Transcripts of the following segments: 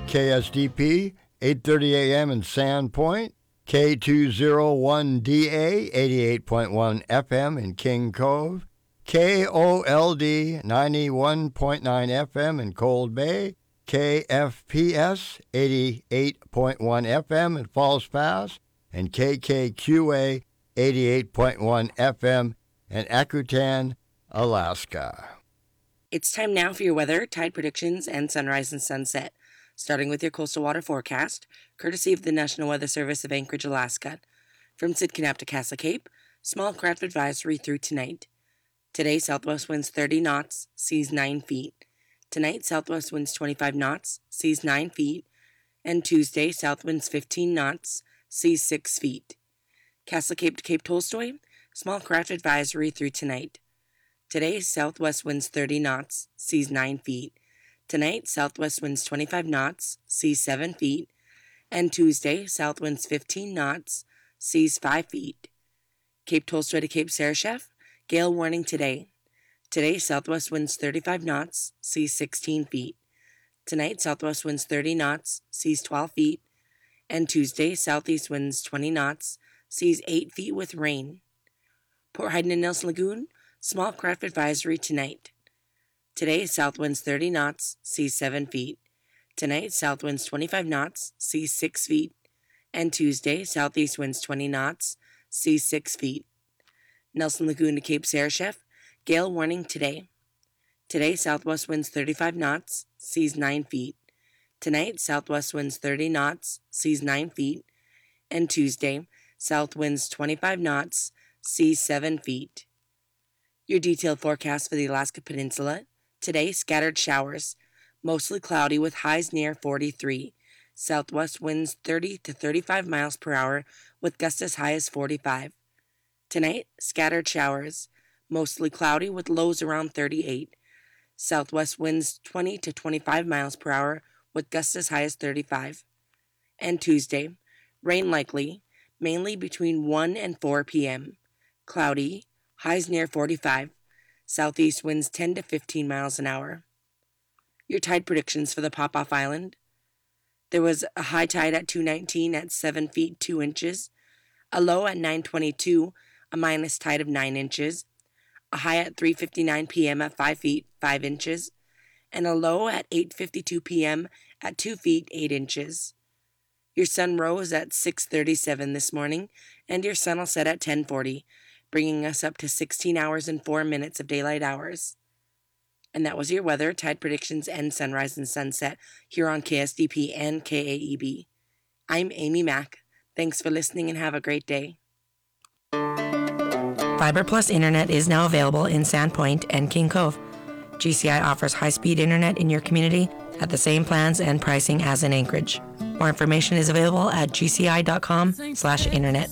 KSDP, 8:30 a.m. in Sandpoint, K201DA, 88.1 FM in King Cove, KOLD, 91.9 FM in Cold Bay, KFPS, 88.1 FM in Falls Pass, and KKQA, 88.1 FM in Akutan, Alaska. It's time now for your weather, tide predictions, and sunrise and sunset, starting with your coastal water forecast, courtesy of the National Weather Service of Anchorage, Alaska. From Sidcup to Castle Cape, small craft advisory through tonight. Today, southwest winds 30 knots, seas 9 feet. Tonight, southwest winds 25 knots, seas 9 feet. And Tuesday, south winds 15 knots, seas 6 feet. Castle Cape to Cape Tolstoy, small craft advisory through tonight. Today, southwest winds 30 knots, seas 9 feet. Tonight, southwest winds 25 knots, seas 7 feet. And Tuesday, south winds 15 knots, seas 5 feet. Cape Tolstoy to Cape Sarashef, gale warning today. Today, southwest winds 35 knots, seas 16 feet. Tonight, southwest winds 30 knots, seas 12 feet. And Tuesday, southeast winds 20 knots, seas 8 feet with rain. Port Hayden and Nelson Lagoon, small craft advisory tonight. Today, south winds 30 knots, seas 7 feet. Tonight, south winds 25 knots, seas 6 feet. And Tuesday, southeast winds 20 knots, seas 6 feet. Nelson Lagoon to Cape Sarashef, gale warning today. Today, southwest winds 35 knots, seas 9 feet. Tonight, southwest winds 30 knots, seas 9 feet. And Tuesday, south winds 25 knots, seas 7 feet. Your detailed forecast for the Alaska Peninsula. Today, scattered showers, mostly cloudy with highs near 43. Southwest winds 30 to 35 miles per hour with gusts as high as 45. Tonight, scattered showers, mostly cloudy with lows around 38. Southwest winds 20 to 25 miles per hour with gusts as high as 35. And Tuesday, rain likely, mainly between 1 and 4 p.m. Cloudy, highs near 45. Southeast winds 10 to 15 miles an hour. Your tide predictions for the Pop-Off Island. There was a high tide at 2:19 at 7 feet 2 inches, a low at 9:22, a minus tide of 9 inches, a high at 3:59 p.m. at 5 feet 5 inches, and a low at 8:52 p.m. at 2 feet 8 inches. Your sun rose at 6:37 this morning, and your sun will set at 10:40, bringing us up to 16 hours and 4 minutes of daylight hours. And that was your weather, tide predictions, and sunrise and sunset here on KSDP and KAEB. I'm Amy Mack. Thanks for listening and have a great day. Fiber Plus Internet is now available in Sandpoint and King Cove. GCI offers high-speed internet in your community at the same plans and pricing as in Anchorage. More information is available at gci.com/internet.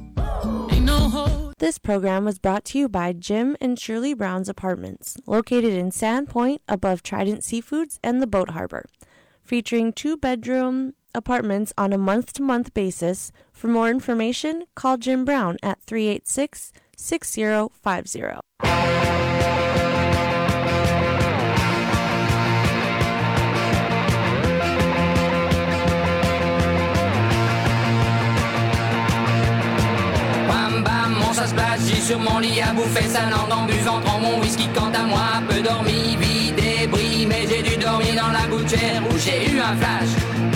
This program was brought to you by Jim and Shirley Brown's Apartments, located in Sandpoint above Trident Seafoods and the Boat Harbor, featuring 2-bedroom apartments on a month-to-month basis. For more information, call Jim Brown at 386-6050. Ça se place, j'ai sur mon lit à bouffer sa langue en buvant trop mon whisky. Quant à moi, peu dormi, vie débris, mais j'ai dû dormir dans la gouttière où j'ai eu un flash.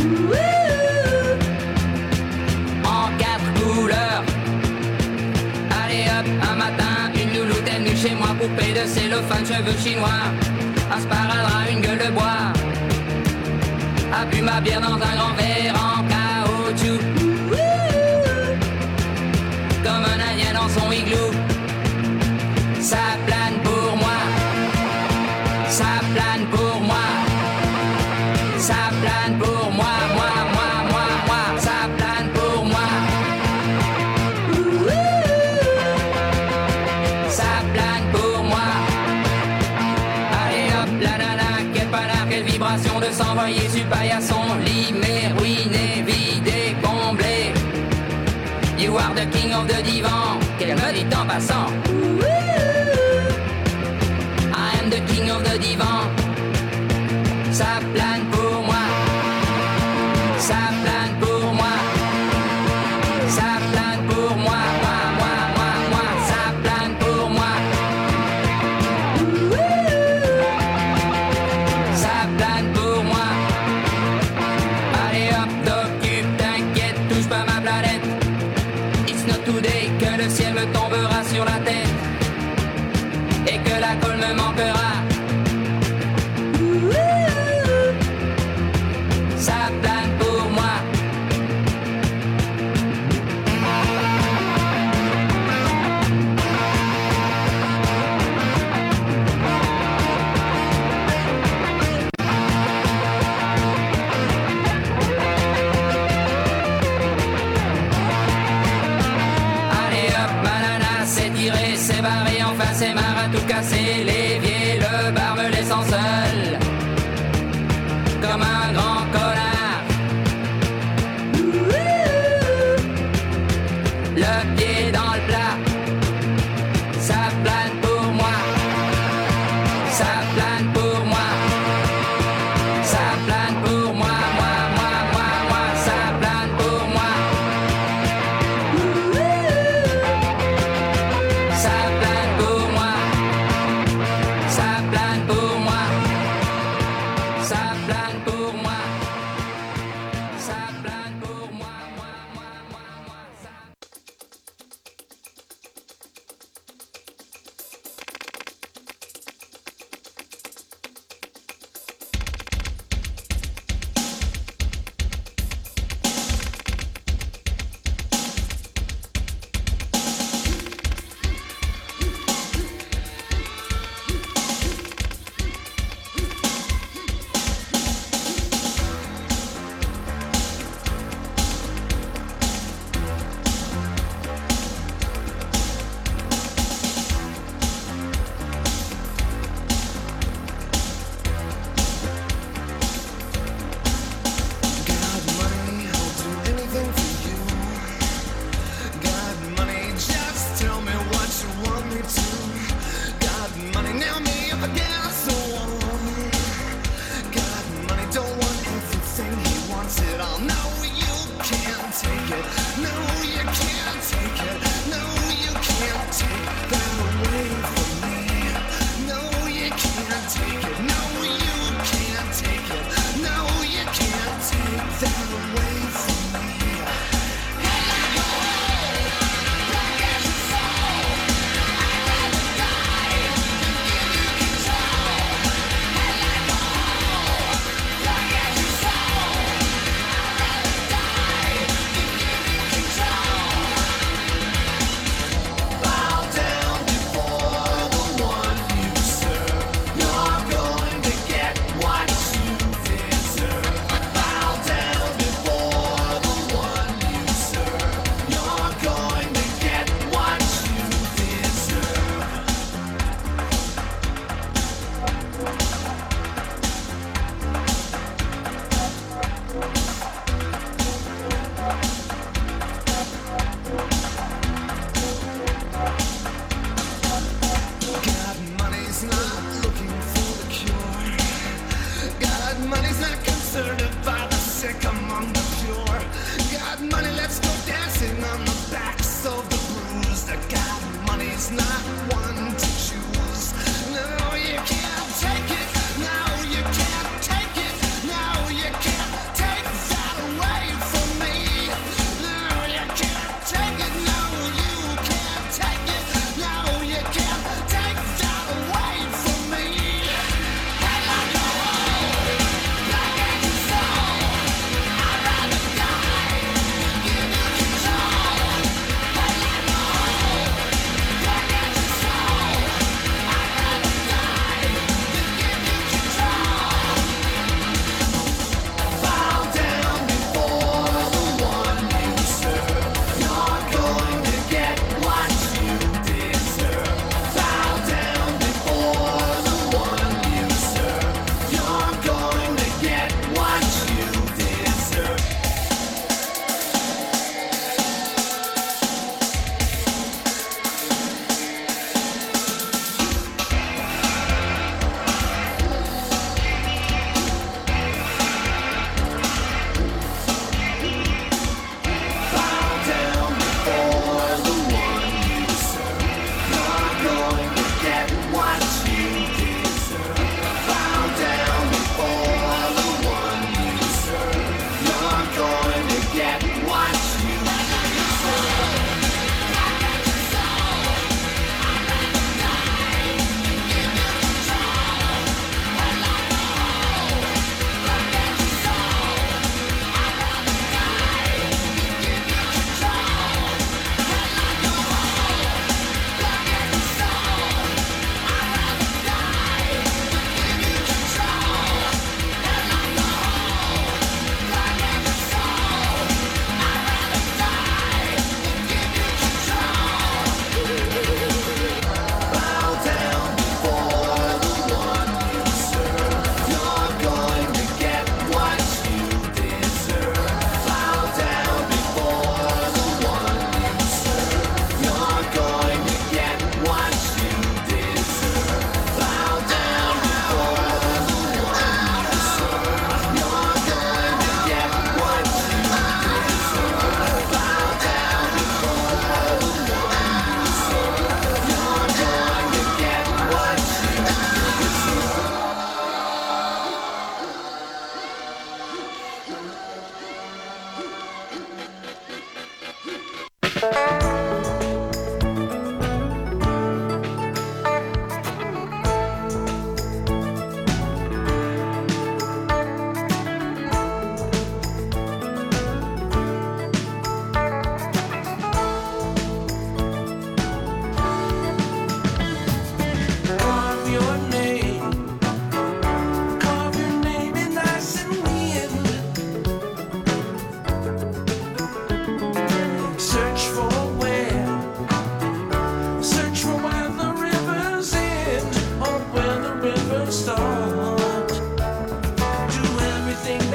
En 4 couleurs. Allez hop, un matin, une louloute est venue chez moi, poupée de cellophane, cheveux chinois, un sparadrap, une gueule de bois, a bu ma bière dans un grand verre en caoutchouc. Comme un indien dans son igloo. Ça plane pour moi. Ça plane pour moi. Ça plane pour moi. Moi. Ça plane pour moi. Ça plane pour moi. Allez hop, la nana, quel panard, quelle vibration de s'envoyer sur paillasson. Lit, mais ruiné, vidé, comblé. You are the king of the divan, qu'elle me dit en passant. I am the king of the divan. Ça plane pour moi. me manquera. Ça plane pour moi. C'est barré, enfin c'est marre à tout casser. L'évier, le bar me laissant seul comme un grand connard. Le pied dans le plat, ça plane pour moi. Ça plane pour moi. Ça plane pour moi, moi. Ça plane pour moi. Ça plane pour moi, ça plane pour moi, ça plane pour moi, ça plane pour moi, ça.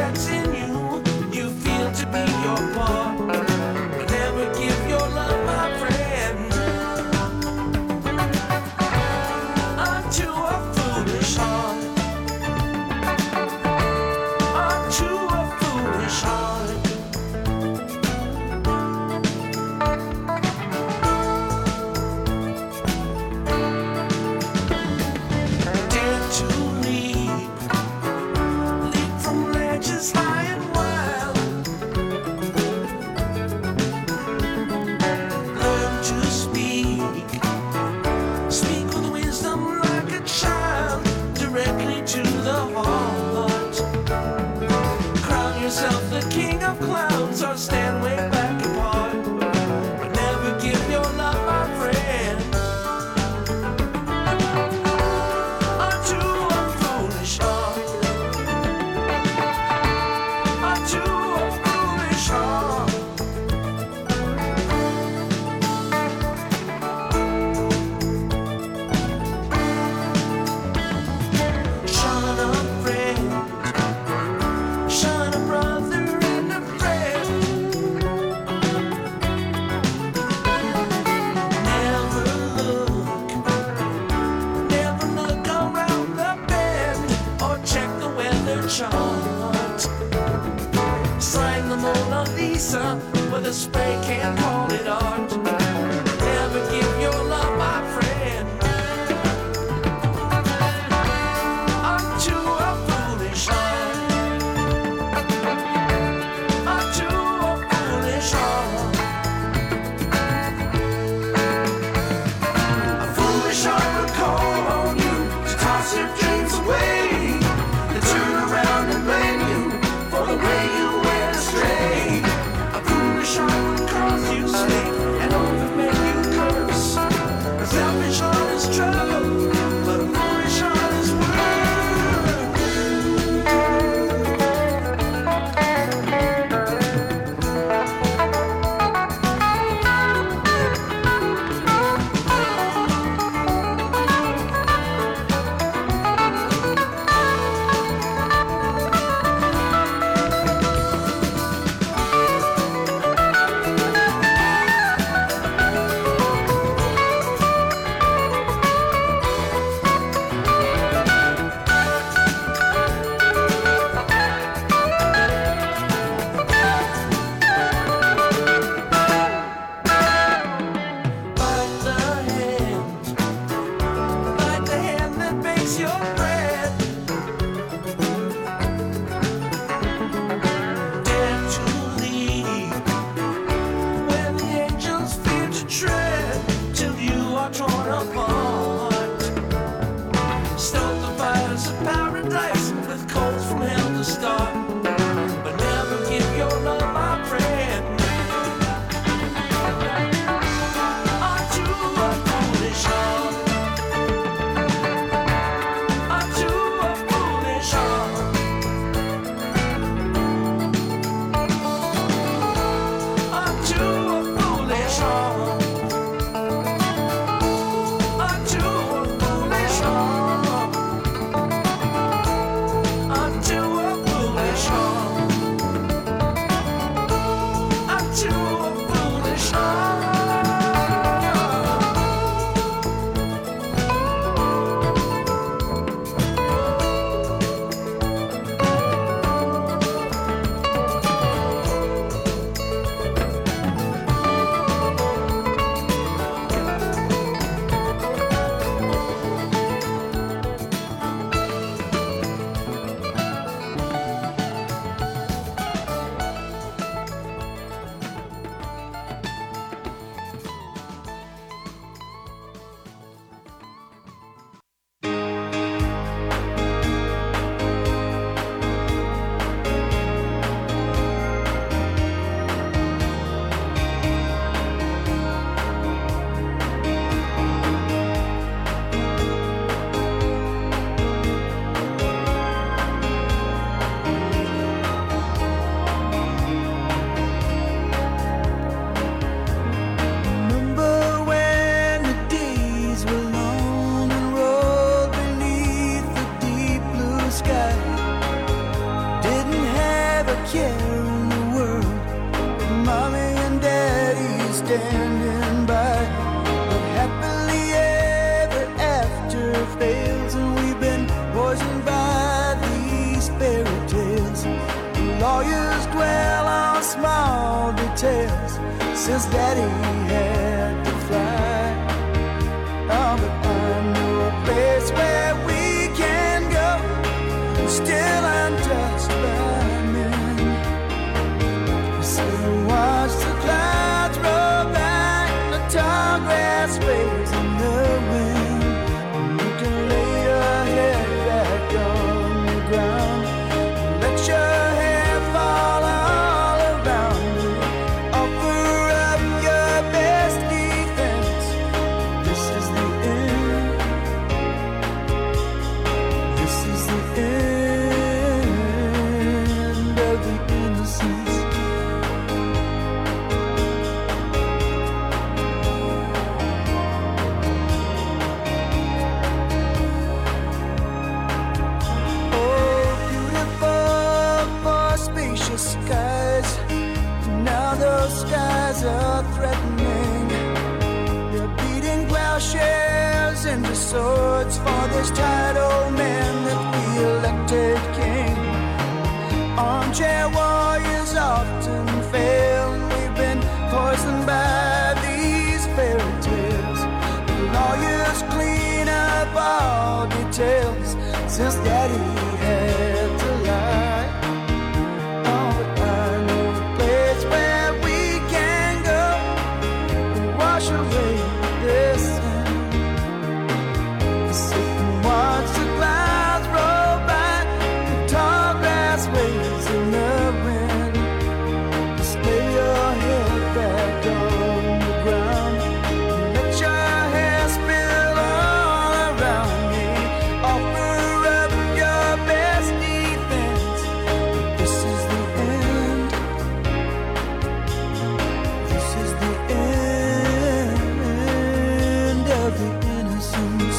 that's in you, you feel to be your part. But never give your love, my friend, unto a foolish heart. Unto a foolish heart. Dare to leap from ledges high and wild. Learn to speak with wisdom like a child, directly to the heart. Crown yourself the king of clowns or stand way back apart. But never give your love, my friend, unto a foolish heart. Unto a foolish heart. Shun a friend, shun a brother and a friend. Never look around the bend or check the weather chart. Sign the Mona Lisa with a spray can, call it art. Never give your love, my friend, unto a foolish heart. Unto a foolish heart. A foolish heart will call on you to toss your dreams away, to turn around and blame you for the way you went astray. A foolish heart will cause you sleep and over care in the world. Mommy and daddy standing by. But happily ever after fails, and we've been poisoned by these fairy tales. Lawyers dwell on small details since daddy had to fly. Oh, but I know a place where we can go, still untouched by men. So watch the clouds roll back, the tall grass waves in the wind. You can lay your head back on the ground, let your hair fall all around you. Offer up your best defense. This is the end. This is the end of the innocence. Oh, beautiful for spacious skies. Now those skies are threatening. They're beating plowshares into swords for this tired old man that we elected king. Armchair warriors often fail, and we've been poisoned by these fairy tales. The lawyers clean up all details since daddy had to lie. Oh, but I know a place where we can go and wash away this sin. Sit and watch the clouds roll by, the tall grass waves in the wind. Just lay your head back on the ground, let your hair spill all around me. Offer up your best defense. This is the end. This is the end of the innocence.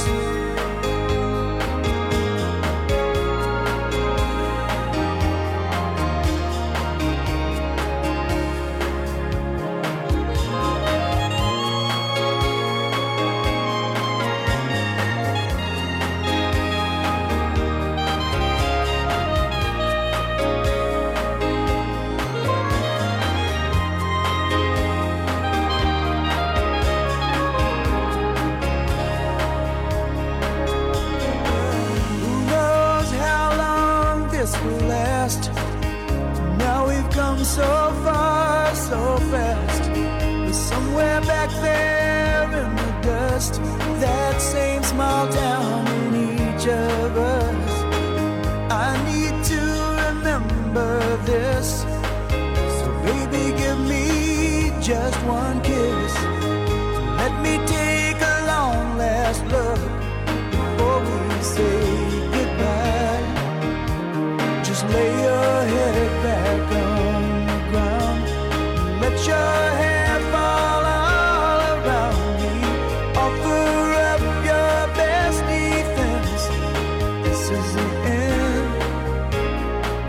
Who knows how long this will last? Now we've come so far, so fast. But somewhere back there in the dust, that same small town in each of us. I need to remember this. So baby, give me just one kiss. Let me take a long last look before we say goodbye. Just lay your head back on the ground, let your hair fall all around me. Offer up your best defense. This is the end.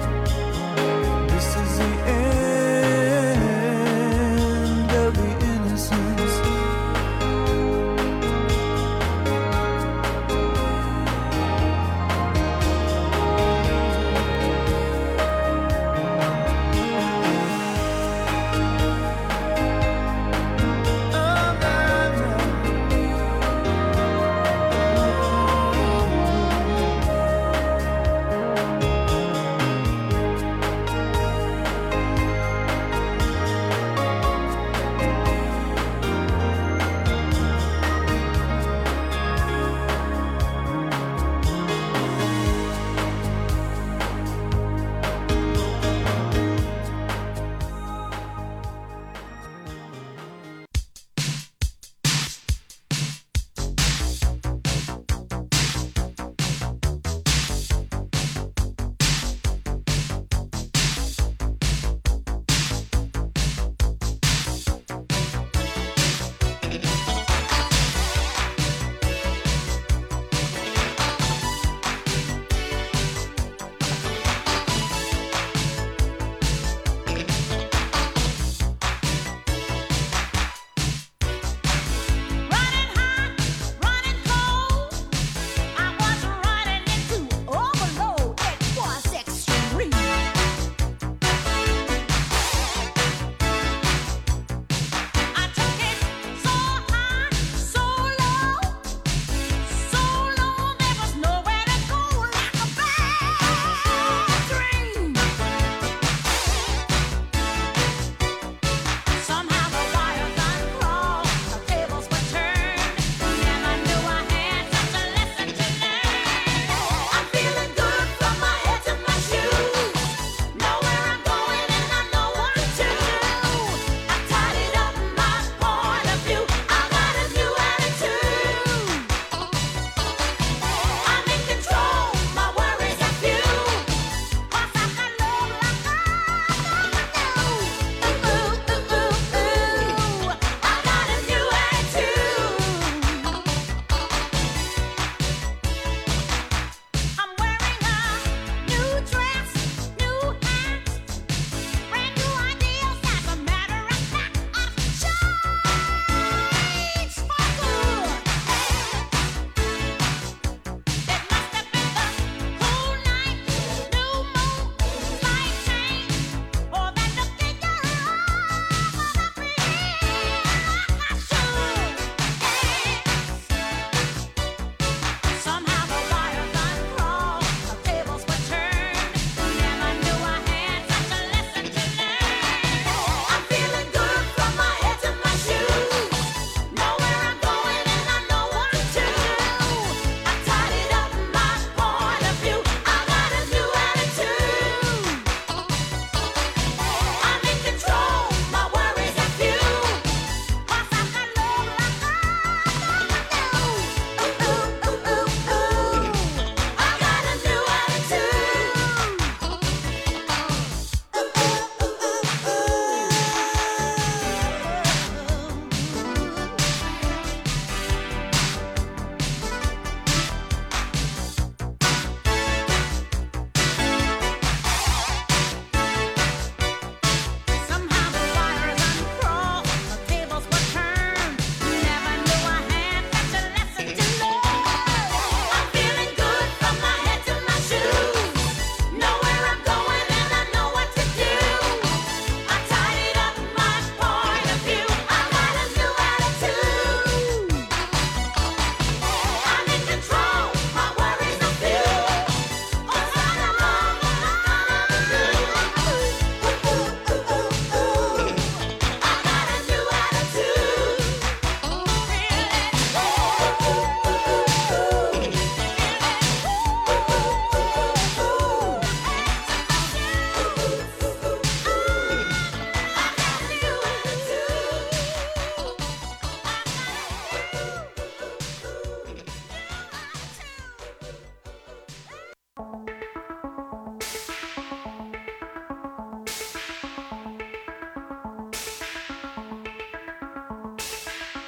This is the end of the innocence.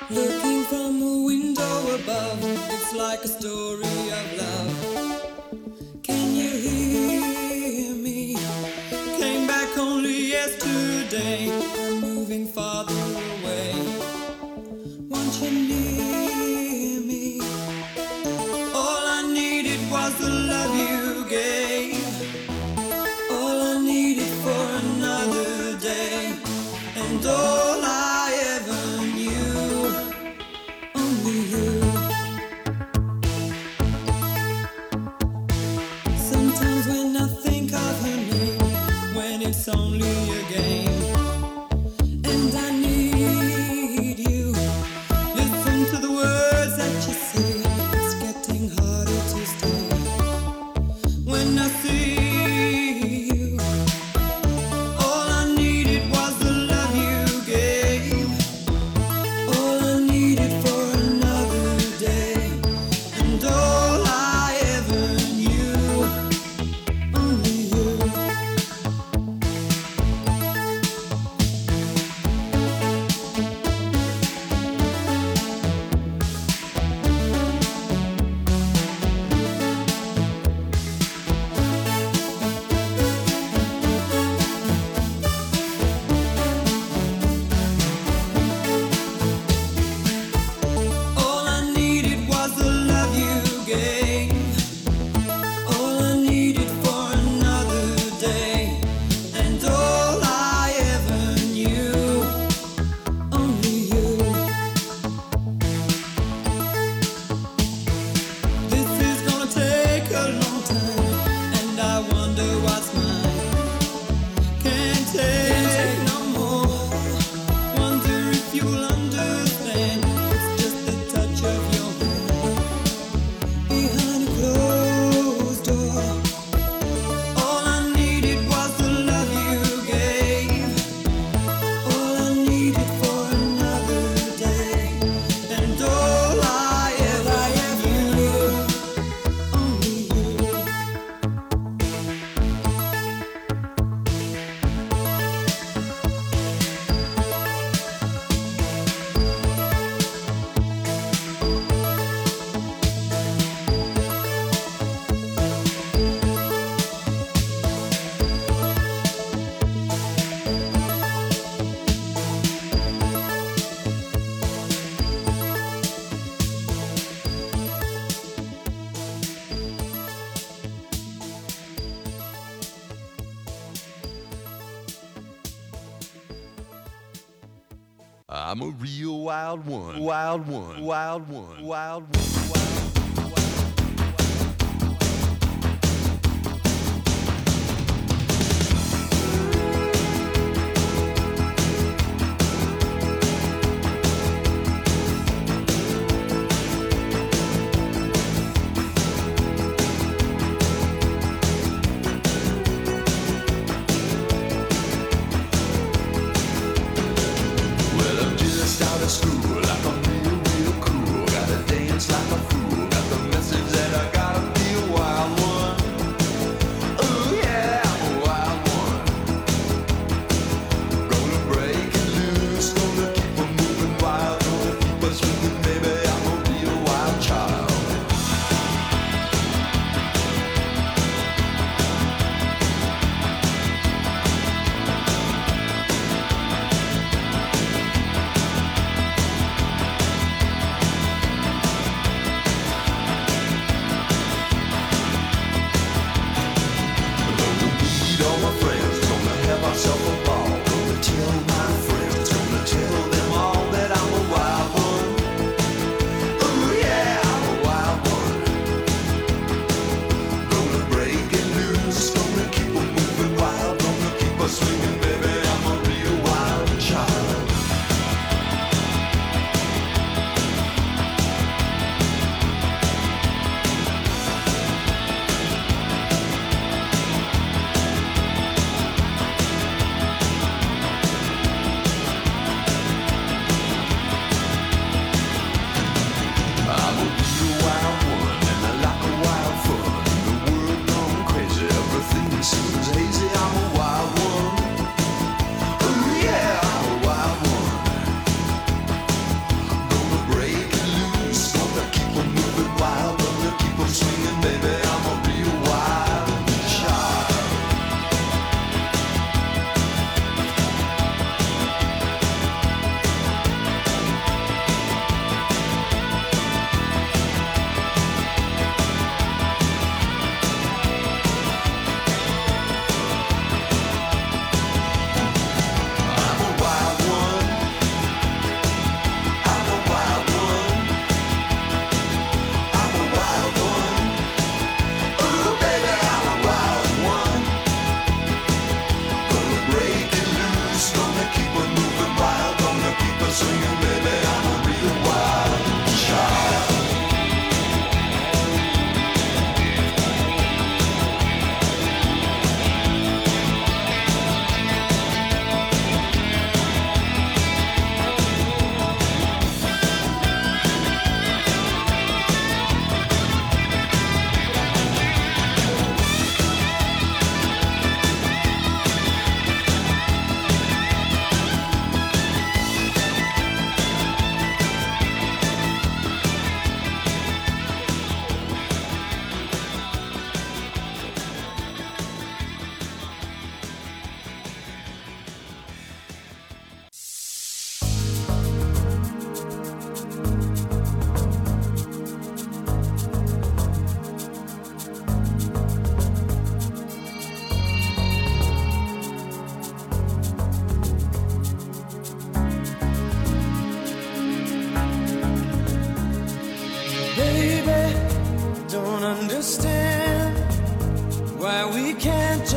Looking from a window above, it's like a story of love. Can you hear me? Came back only yesterday. I'm moving farther away. Want you near me? All I needed was the love you gave. All I needed for another day. And all I ever knew, only you. Sometimes when I think of her name, when it's only a game, and I need you. Listen to the words that you say, it's getting harder to stay. When I see you, all I needed was the love you gave. All I needed for another day, and all I ever knew, only you. All I needed was the love you gave. All I needed for another day, and all I ever knew, only you. This is gonna take a long time, and I wonder what's mine. Can't take no more. Wonder if you'll understand. It's just the touch of your hand behind a closed door. All I needed was the love you gave. All I needed for another day, and all I ever knew, only you. I'm a real wild one, wild one, wild one, wild one, wild one. Well, I'm just out of school, like I'm real, real cool. Gotta dance like a fool. Got the message that I gotta be a wild one. Ooh yeah, I'm a wild one. Gonna break it loose, gonna keep 'em moving wild, gonna keep us swinging, baby. I'm a real wild child. Gonna meet all my friends, gonna have ourselves a ball. Gonna tell my friends, gonna tell them all that I'm a wild one. Ooh yeah, I'm a wild one. Gonna break it loose, gonna keep 'em moving wild, gonna keep us swinging, baby. I'm a real wild child. I'm a real wild one, and I like a wild fun. The world gone crazy, everything seems hazy. I'm a wild one.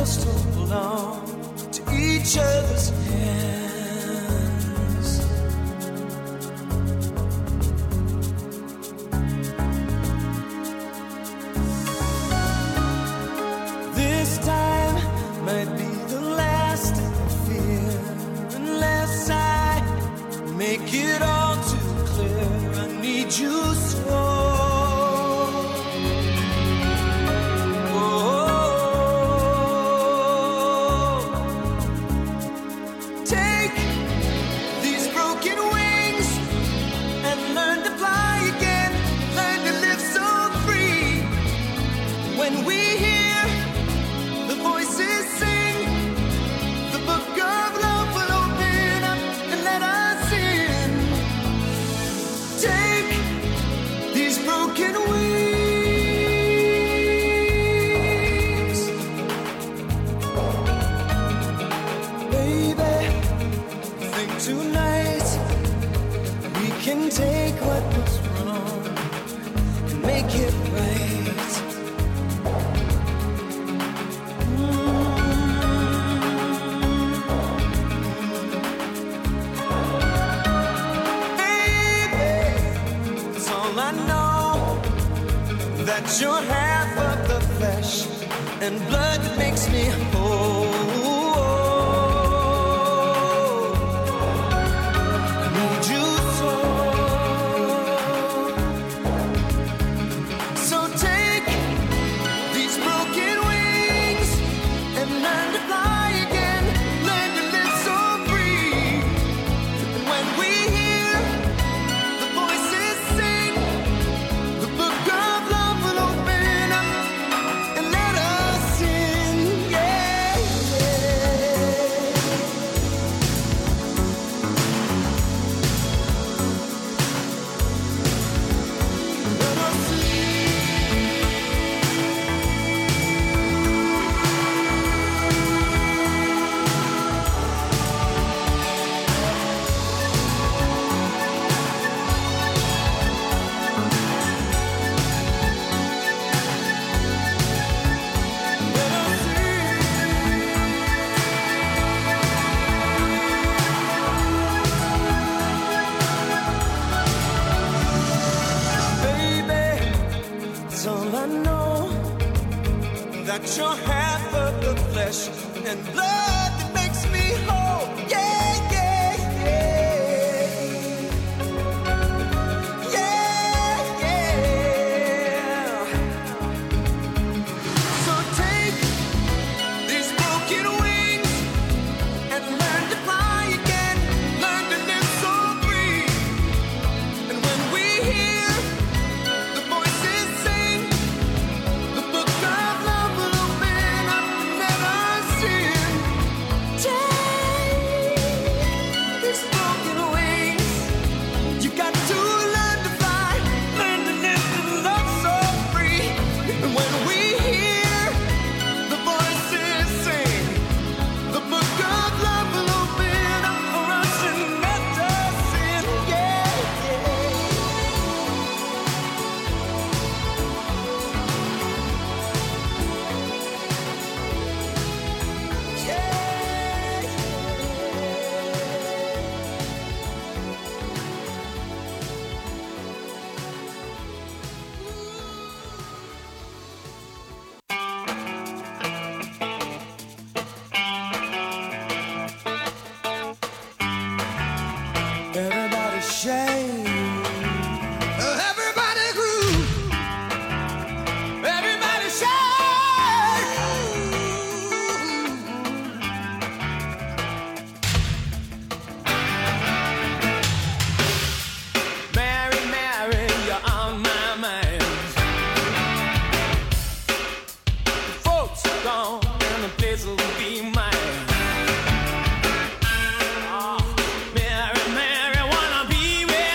just hold on to each other's hands. This time might be the last I fear, unless I make it all too clear. I need you so. Take what was wrong and make it right. Baby, it's all I know, that you're half of the flesh and blood that makes me whole. That you're half of the flesh and blood that makes me whole. Yeah, yeah, yeah. Yeah, yeah. So take these broken wings and learn to fly again. Learn to live so free. And when we hear the voices sing, the book of love will open up and let us in. Take these broken wings. You got to learn to fly, learn to live and love so free. And when we hear the voices sing, the book of love will open up for us and let us in. Yeah, everybody shake. Everybody groove. Everybody shake. Mary, Mary, you're on my mind. The folks are gone and the place will be mine. Mary, Mary, wanna be with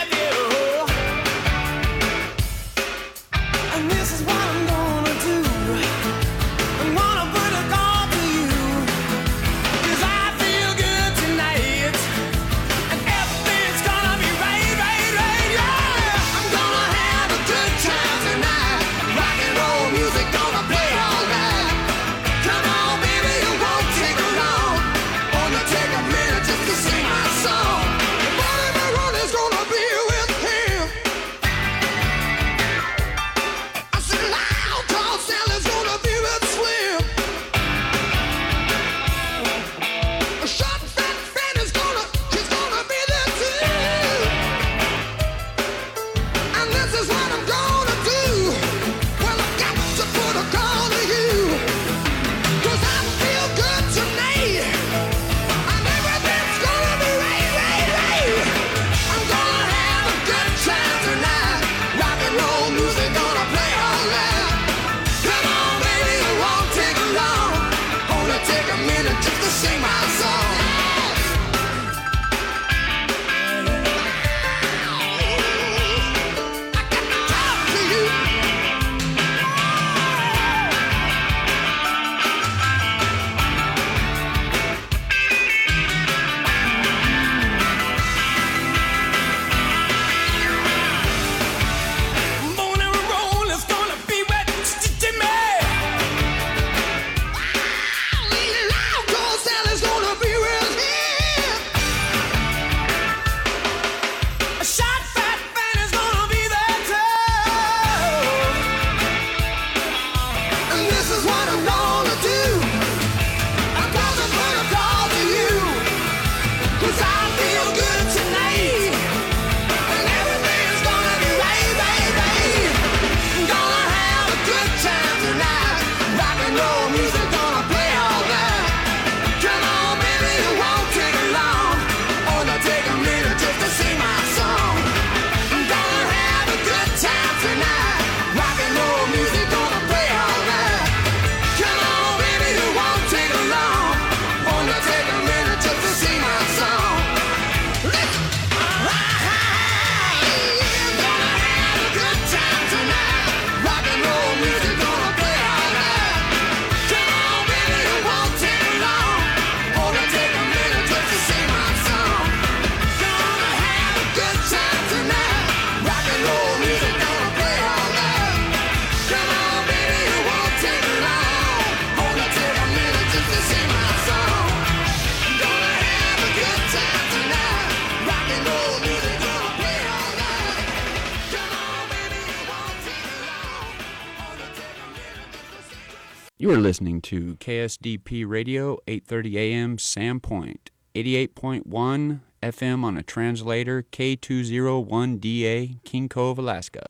You are listening to KSDP Radio, 8:30 a.m. Sandpoint, 88.1 FM on a translator, K201DA, King Cove, Alaska.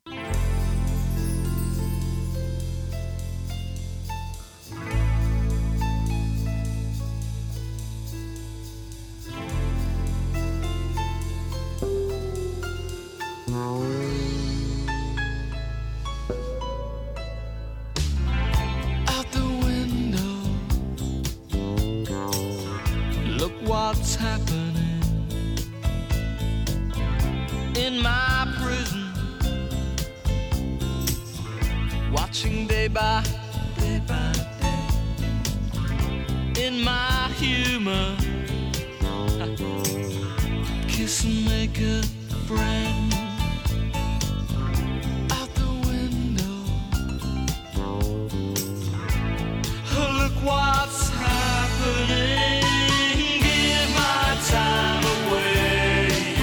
What's happening in my prison? Watching day by day in my humor. Kiss and make a friend out the window. Look what's happening. Time away.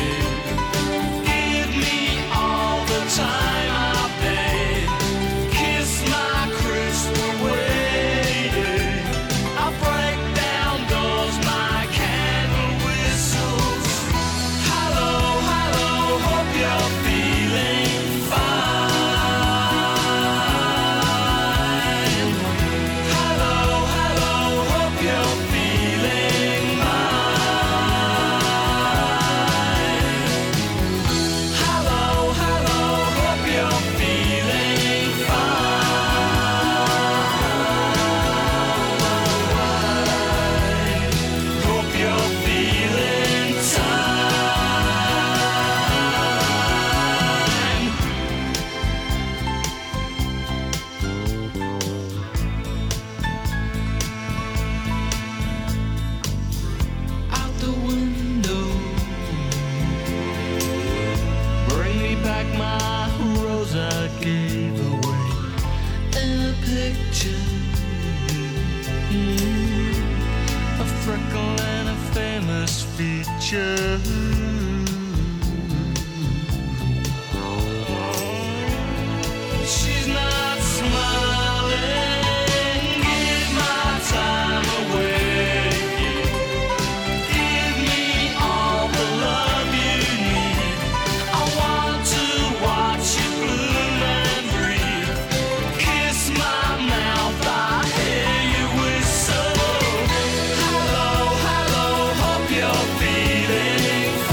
Give me all the time I've paid. Kiss my crystal waiting. I break down doors, my candle whistles. Hello, hello, hope you're feeling fine. Hello, hello, hope you're feeling she's not smiling. Give my time away. Give me all the love you need. I want to watch you bloom and breathe. Kiss my mouth, I hear you whistle. Hello, hello, hope you're feeling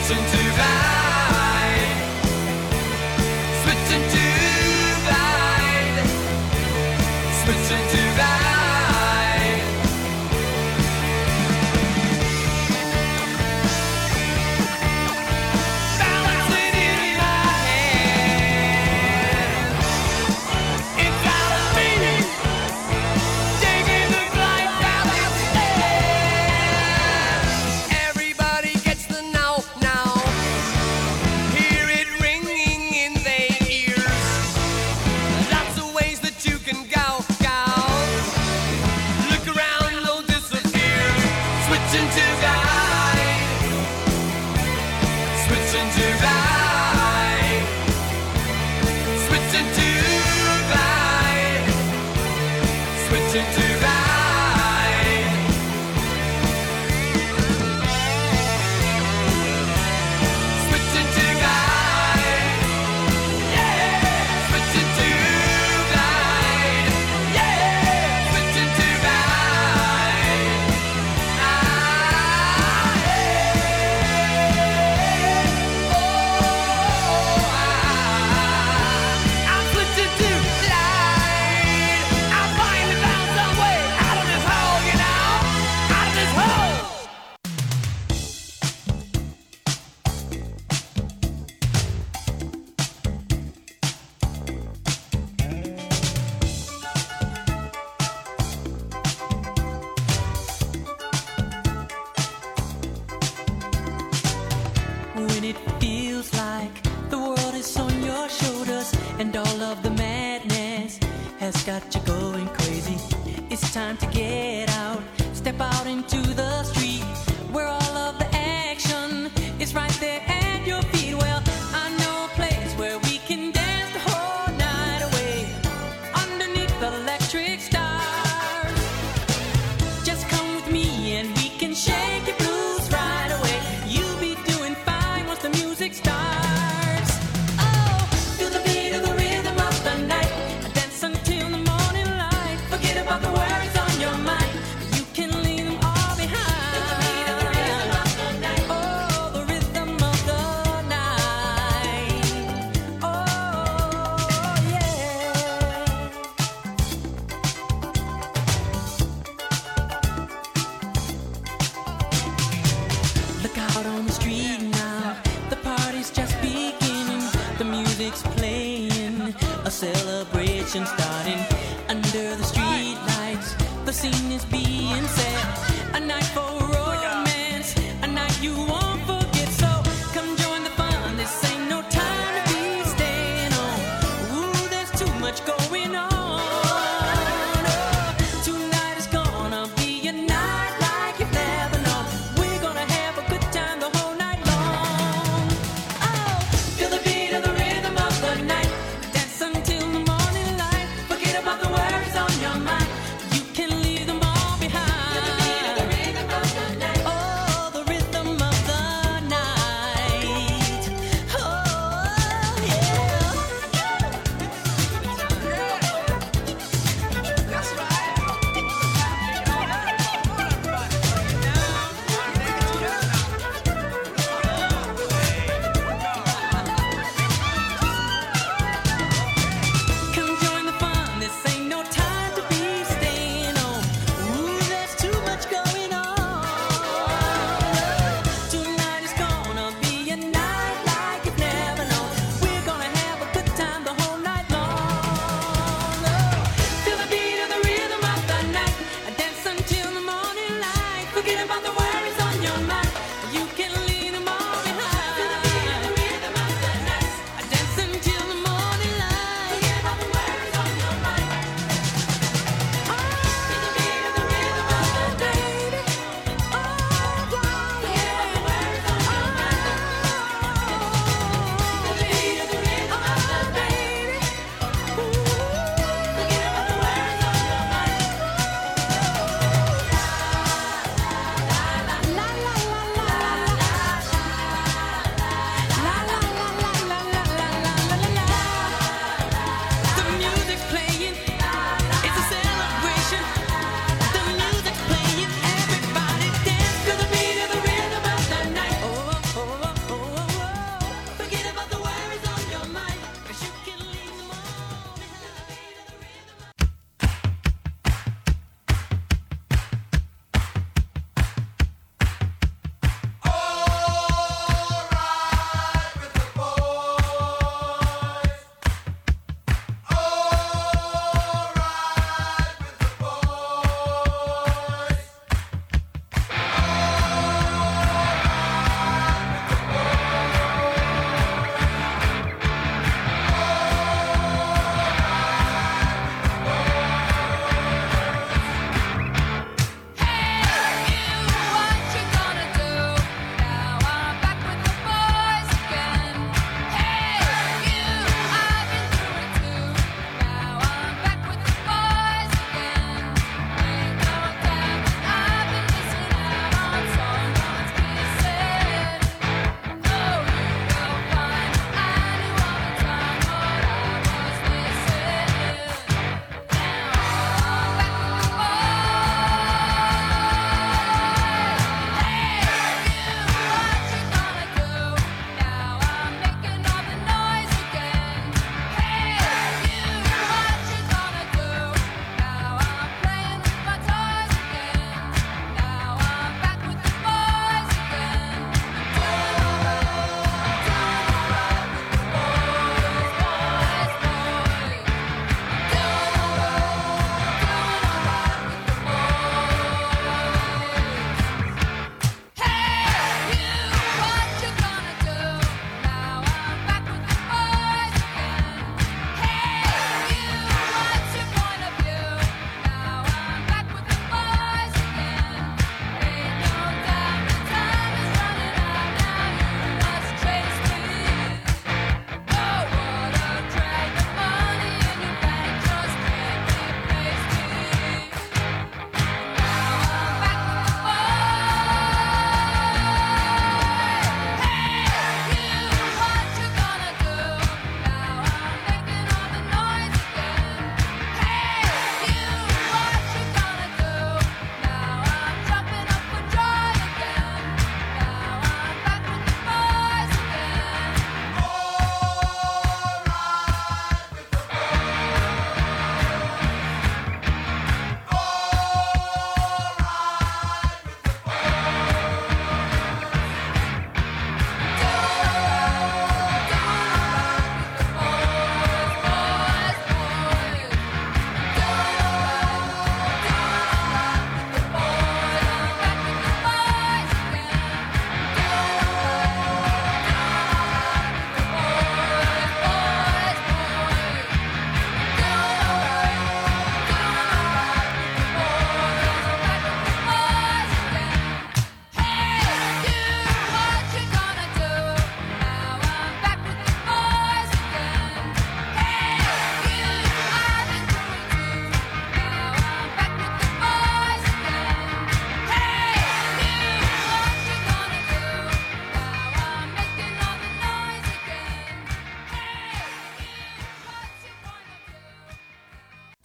Switching to glide. Switching to glide. Switching to glide. Balancing in my hand. Inside of me. Taking the glide balance stand. Everybody gets the now. Hear it ringing in their ears. Lots of ways that you can go. Look around, they'll disappear. Switching to glide. Switching to glide. Switching to glide. Switching to glide. Switching to glide. Yeah. Switching to glide. Yeah. Switching to glide. I'm switching to glide. I'm finally found some way out of this hole, you know, out of this hole. When it feels like the world is on your shoulders and all of the madness has got you going crazy, it's time to get out, step out into the street where all of the action is right there at your feet. Well, I know a place where we can dance the whole night away underneath the electric stars. Just come with me and we can shake your blues right away. You'll be doing fine once the music starts. Oh, feel the beat of the rhythm of the night. Dance until the morning light. Forget about the worries on your mind. You can leave them all behind. Feel the beat of the rhythm of the night. Oh, the rhythm of the night. Oh, yeah. Look out on the street now, the party's just beginning. The music's playing, a celebration starting. Under the street lights, the scene is being set. A night for romance, a night you won't forget. So come join the fun, this ain't no time to be staying on. Ooh, there's too much going on. Oh, tonight is gonna be a night like you've never known. We're gonna have a good time the whole night long. Oh, feel the beat of the rhythm of the night. Dance until the morning light. Forget about the worries on your mind. You can leave them all behind.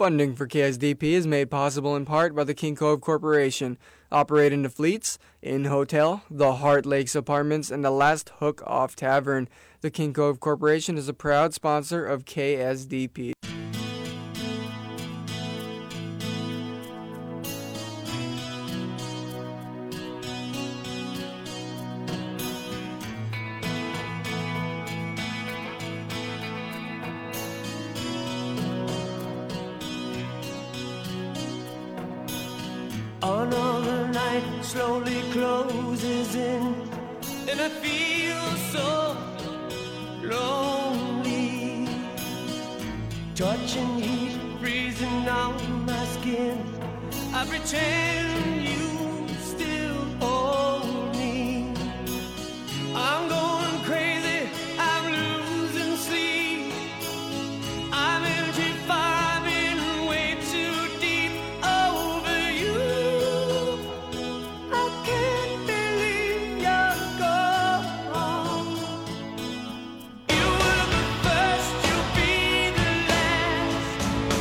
Funding for KSDP is made possible in part by the King Cove Corporation, operating the Fleets, Inn Hotel, the Heart Lakes Apartments, and the Last Hook Off Tavern. The King Cove Corporation is a proud sponsor of KSDP. Another night slowly closes in, and I feel so lonely. Touching heat freezing on my skin. I pretend you still hold me. I'm going crazy, I'm losing sleep. I'm energy firing way too deep over you. I can't believe you're gone. You were the first, you'll be the last.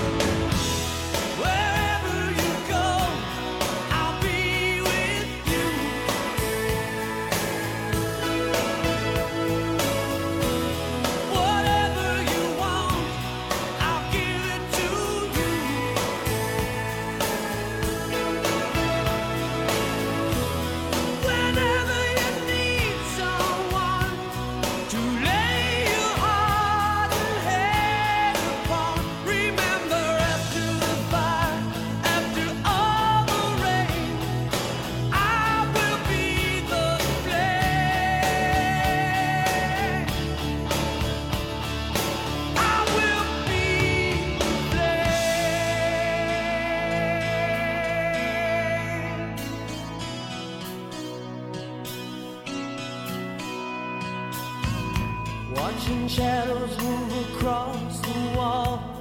Wherever you go, I'll be with you. Whatever you want, I'll give it to you. Whenever you need someone to lay your heart and head upon, remember after the fire, after all the rain, I will be the flame. I will be the flame. Watching shadows move across the wall.